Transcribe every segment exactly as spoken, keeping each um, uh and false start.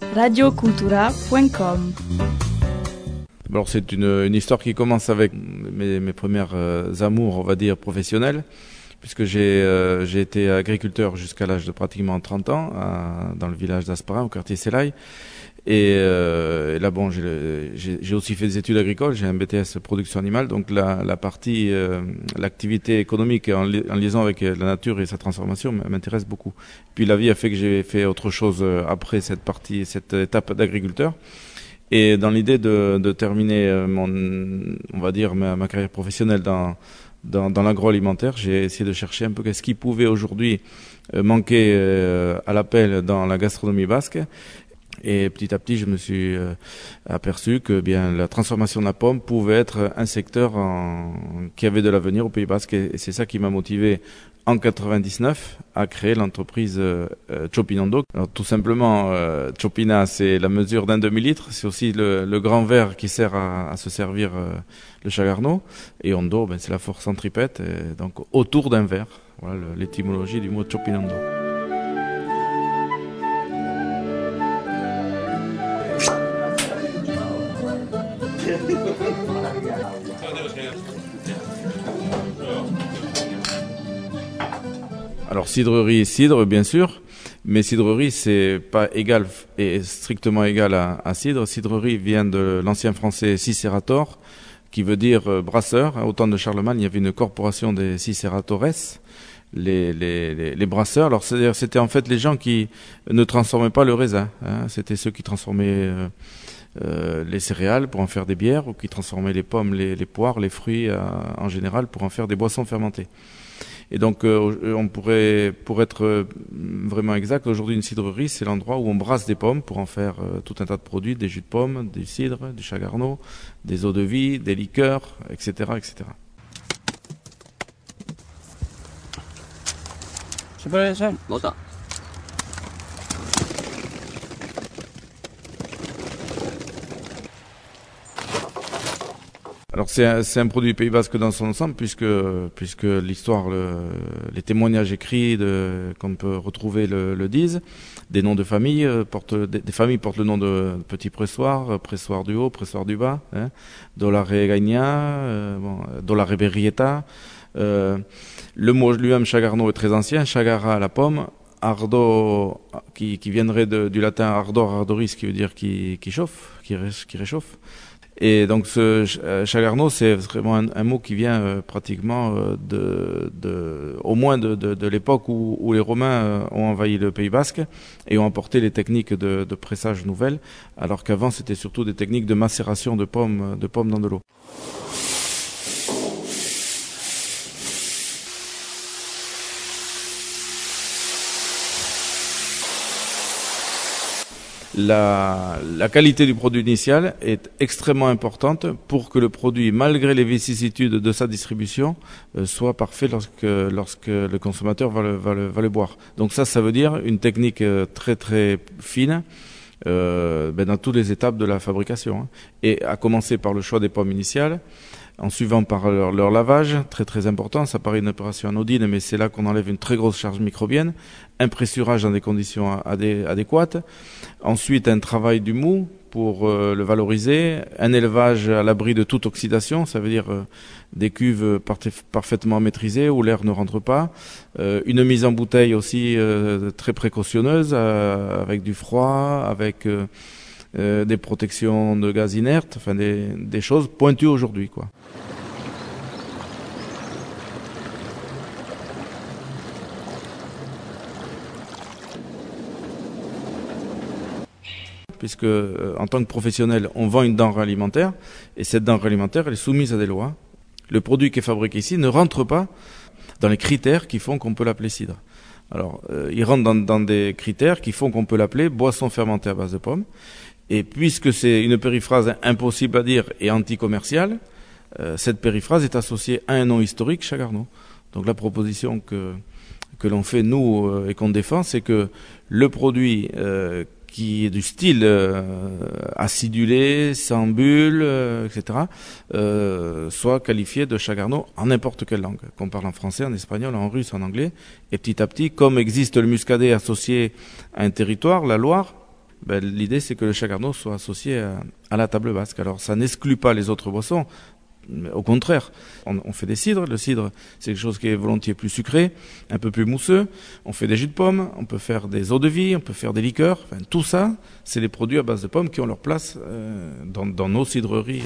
radio cultura point com. Alors c'est une, une histoire qui commence avec mes, mes premières euh, amours, on va dire, professionnelles, puisque j'ai euh, j'ai été agriculteur jusqu'à l'âge de pratiquement trente ans, à, dans le village d'Asparin, au quartier Selaï. Et, euh, et là, bon, j'ai, j'ai, j'ai aussi fait des études agricoles, j'ai un B T S production animale, donc la, la partie, euh, l'activité économique en, li- en liaison avec la nature et sa transformation m'intéresse beaucoup. Puis la vie a fait que j'ai fait autre chose après cette partie, cette étape d'agriculteur. Et dans l'idée de, de terminer mon, on va dire, ma, ma carrière professionnelle dans, dans, dans l'agroalimentaire, j'ai essayé de chercher un peu qu'est-ce qui pouvait aujourd'hui manquer euh, à l'appel dans la gastronomie basque. Et petit à petit, je me suis euh, aperçu que bien la transformation de la pomme pouvait être un secteur en, qui avait de l'avenir au Pays Basque. Et, et c'est ça qui m'a motivé en quatre-vingt-dix-neuf à créer l'entreprise euh, Chopinando. Alors tout simplement, euh, Chopina, c'est la mesure d'un demi-litre. C'est aussi le, le grand verre qui sert à, à se servir euh, le chagarneau. Et Ondo, ben, c'est la force centripète, et donc autour d'un verre. Voilà le, l'étymologie du mot Chopinando. Alors cidrerie, cidre bien sûr, mais cidrerie c'est pas égal et strictement égal à, à cidre. Cidrerie vient de l'ancien français cicerator, qui veut dire euh, brasseur. Au temps de Charlemagne, il y avait une corporation des ciceratores, les, les, les, les brasseurs. Alors c'est-à-dire, c'était en fait les gens qui ne transformaient pas le raisin, hein. C'était ceux qui transformaient euh, euh, les céréales pour en faire des bières, ou qui transformaient les pommes, les, les poires, les fruits euh, en général pour en faire des boissons fermentées. Et donc, euh, on pourrait, pour être euh, vraiment exact, aujourd'hui, une cidrerie, c'est l'endroit où on brasse des pommes pour en faire euh, tout un tas de produits, des jus de pommes, du cidre, du chagarneau, des eaux de vie, des liqueurs, et cetera, et cetera. ¿Se puede hacer? Bota. Alors c'est un, c'est un produit Pays Basque dans son ensemble, puisque puisque l'histoire, le, les témoignages écrits de, qu'on peut retrouver le, le disent. Des noms de familles euh, portent des, des familles portent le nom de Petit Pressoir, Pressoir du Haut, Pressoir du Bas, hein, Dolare Gagna, euh, bon, Dolare Berrieta. Euh, le mot lui-même chagarneau est très ancien, chagara la pomme, ardo qui qui viendrait de, du latin ardor ardoris, qui veut dire qui qui chauffe, qui ré, qui réchauffe. Et donc ce euh, chagarneau, c'est vraiment un, un mot qui vient euh, pratiquement euh, de, de, au moins de, de, de l'époque où, où les Romains euh, ont envahi le Pays Basque et ont apporté les techniques de, de pressage nouvelles, alors qu'avant c'était surtout des techniques de macération de pommes, de pommes dans de l'eau. La, la qualité du produit initial est extrêmement importante pour que le produit, malgré les vicissitudes de sa distribution, euh, soit parfait lorsque, lorsque le consommateur va le, va, le, va le boire. Donc ça, ça veut dire une technique euh, très très fine euh, ben dans toutes les étapes de la fabrication, hein. Et à commencer par le choix des pommes initiales, en suivant par leur, leur lavage, très très important. Ça paraît une opération anodine, mais c'est là qu'on enlève une très grosse charge microbienne. Un pressurage dans des conditions adé, adéquates. Ensuite, un travail du mou pour euh, le valoriser. Un élevage à l'abri de toute oxydation, ça veut dire euh, des cuves par- parfaitement maîtrisées où l'air ne rentre pas. Euh, une mise en bouteille aussi euh, très précautionneuse, euh, avec du froid, avec euh, euh, des protections de gaz inertes, enfin des, des choses pointues aujourd'hui, quoi. Puisque euh, en tant que professionnel, on vend une denrée alimentaire, et cette denrée alimentaire, elle est soumise à des lois. Le produit qui est fabriqué ici ne rentre pas dans les critères qui font qu'on peut l'appeler cidre. Alors, euh, il rentre dans, dans des critères qui font qu'on peut l'appeler boisson fermentée à base de pommes. Et puisque c'est une périphrase impossible à dire et anti-commerciale, euh, cette périphrase est associée à un nom historique, chagarneau. Donc la proposition que que l'on fait, nous, euh, et qu'on défend, c'est que le produit euh, qui est du style euh, acidulé, sans bulle, euh, et cetera, euh, soit qualifié de chagarneau en n'importe quelle langue, qu'on parle en français, en espagnol, en russe, en anglais. Et petit à petit, comme existe le muscadet associé à un territoire, la Loire, ben, l'idée c'est que le chacarneau soit associé à, à la table basque. Alors ça n'exclut pas les autres boissons, mais au contraire, on, on fait des cidres. Le cidre, c'est quelque chose qui est volontiers plus sucré, un peu plus mousseux. On fait des jus de pommes, on peut faire des eaux de vie, on peut faire des liqueurs. Enfin, tout ça, c'est des produits à base de pommes qui ont leur place euh, dans, dans nos cidreries.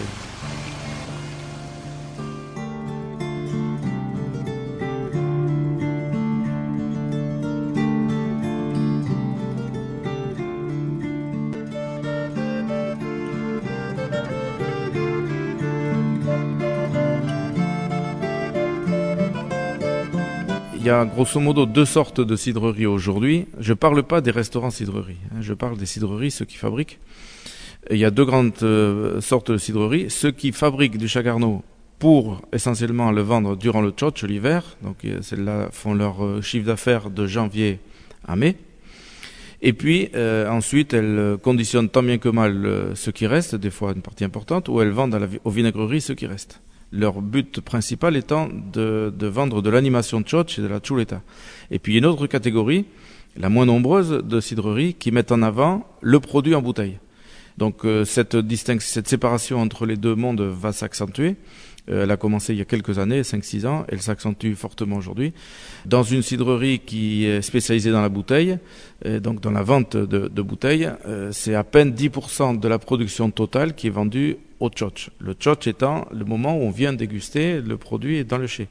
Il y a grosso modo deux sortes de cidreries aujourd'hui. Je ne parle pas des restaurants cidreries, hein, je parle des cidreries, ceux qui fabriquent. Et il y a deux grandes euh, sortes de cidreries. Ceux qui fabriquent du chacarneau pour essentiellement le vendre durant le tchotch, l'hiver. Donc celles-là font leur euh, chiffre d'affaires de janvier à mai. Et puis euh, ensuite, elles conditionnent tant bien que mal euh, ce qui reste, des fois une partie importante, ou elles vendent à la, aux vinaigreries ce qui reste. Leur but principal étant de, de vendre de l'animation de tchotch et de la chuleta. Et puis une autre catégorie, la moins nombreuse, de cidreries qui mettent en avant le produit en bouteille. Donc euh, cette distinction, cette séparation entre les deux mondes va s'accentuer. Euh, elle a commencé il y a quelques années, cinq six ans, elle s'accentue fortement aujourd'hui. Dans une cidrerie qui est spécialisée dans la bouteille, et donc dans la vente de, de bouteilles, euh, c'est à peine dix pour cent de la production totale qui est vendue au tchotch. Le tchotch étant le moment où on vient déguster le produit dans le chai.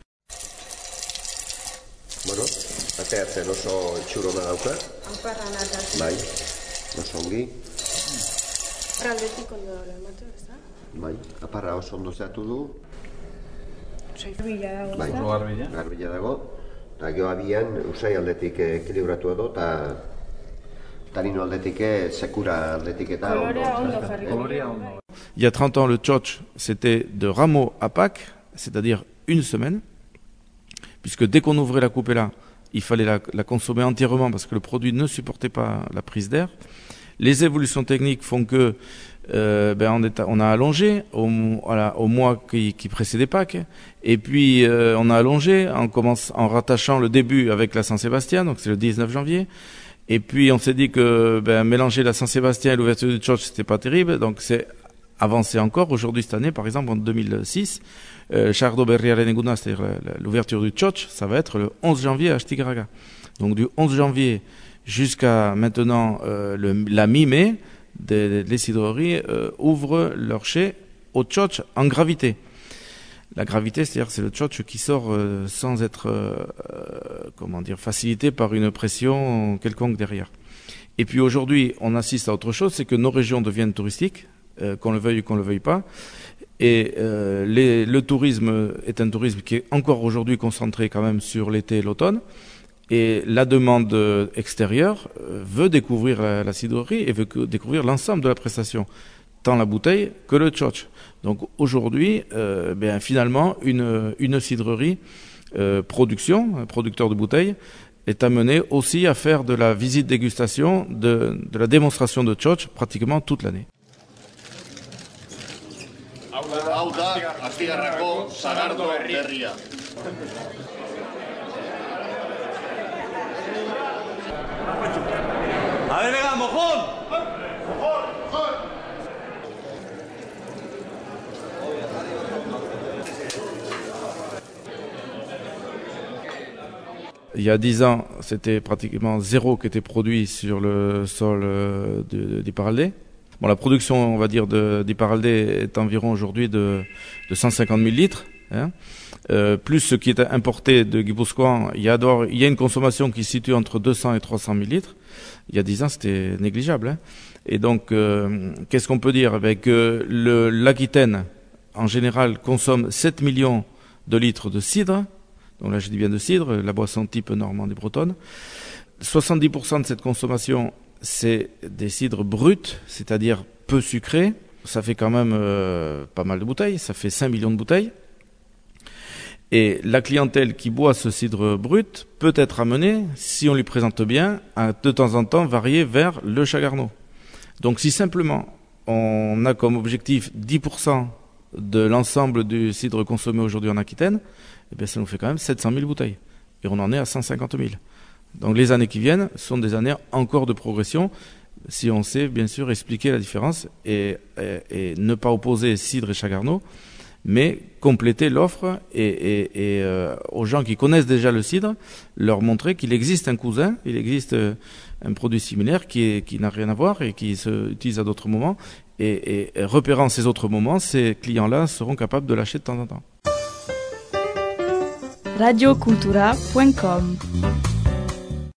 Bueno, atea zen oso itxurona dauka. Bai, oso ongi. Aldetik ondo lematu, ez da? Bai, aparra oso ondo zehatu du. Garbila dago, Bai, ez garbila. Garbila dago. Eta gero abian, usai aldetik ekilibratu edo, eta tanino aldetik sekura aldetik eta Kolorea ondo jarri. Kolorea ondo. Il y a trente ans, le tchotch, c'était de rameau à Pâques, c'est-à-dire une semaine, puisque dès qu'on ouvrait la coupella, il fallait la, la consommer entièrement parce que le produit ne supportait pas la prise d'air. Les évolutions techniques font que euh, ben on, est, on a allongé au, voilà, au mois qui, qui précédait Pâques, et puis euh, on a allongé en, commence, en rattachant le début avec la Saint-Sébastien, donc c'est le dix-neuf janvier. Et puis on s'est dit que ben, mélanger la Saint-Sébastien et l'ouverture du tchotch, c'était pas terrible, donc c'est avancé encore. Aujourd'hui, cette année, par exemple, en deux mille six, euh, Chardo Berriaren Eguna, c'est-à-dire l'ouverture du tchotch, ça va être le onze janvier à Astigarraga. Donc du onze janvier jusqu'à maintenant, euh, le, la mi-mai, des, les cidreries euh, ouvrent leur chai au tchotch en gravité. La gravité, c'est-à-dire c'est le tchotch qui sort euh, sans être euh, comment dire, facilité par une pression quelconque derrière. Et puis aujourd'hui, on assiste à autre chose, c'est que nos régions deviennent touristiques, euh, qu'on le veuille ou qu'on le veuille pas. Et euh, les, le tourisme est un tourisme qui est encore aujourd'hui concentré quand même sur l'été et l'automne. Et la demande extérieure veut découvrir la, la cidrerie et veut découvrir l'ensemble de la prestation, tant la bouteille que le tchotch. Donc aujourd'hui, euh, ben, finalement, une, une cidrerie euh, production, un producteur de bouteilles, est amené aussi à faire de la visite dégustation, de, de la démonstration de tchotch pratiquement toute l'année. Hau da, Astigarrako Sagardo Berria. A ver, venga, mojón. Mojón, mojón. Il y a dix ans, c'était pratiquement zéro qui était produit sur le sol euh, d'Iparralde. Bon, la production, on va dire, d'Iparralde est environ aujourd'hui de, de cent cinquante mille litres. Hein. Euh, plus ce qui est importé de Guipuscoan, il y a, il y a une consommation qui se situe entre deux cents et trois cent mille litres. Il y a dix ans, c'était négligeable. Hein. Et donc, euh, qu'est-ce qu'on peut dire? Avec euh, le l'Aquitaine, en général, consomme sept millions de litres de cidre. Donc là, je dis bien de cidre, la boisson type normande et bretonne. soixante-dix pour cent de cette consommation, c'est des cidres bruts, c'est-à-dire peu sucrés. Ça fait quand même euh, pas mal de bouteilles, ça fait cinq millions de bouteilles. Et la clientèle qui boit ce cidre brut peut être amenée, si on lui présente bien, à de temps en temps varier vers le chagarneau. Donc si simplement on a comme objectif dix pour cent de l'ensemble du cidre consommé aujourd'hui en Aquitaine, eh bien ça nous fait quand même sept cent mille bouteilles. Et on en est à cent cinquante mille. Donc les années qui viennent sont des années encore de progression, si on sait bien sûr expliquer la différence et, et, et ne pas opposer cidre et chagarneau, mais compléter l'offre et, et, et euh, aux gens qui connaissent déjà le cidre, leur montrer qu'il existe un cousin, il existe euh, un produit similaire qui, est, qui n'a rien à voir et qui se utilise à d'autres moments. Et, et, et repérant ces autres moments, ces clients-là seront capables de l'acheter de temps en temps. radiocultura point com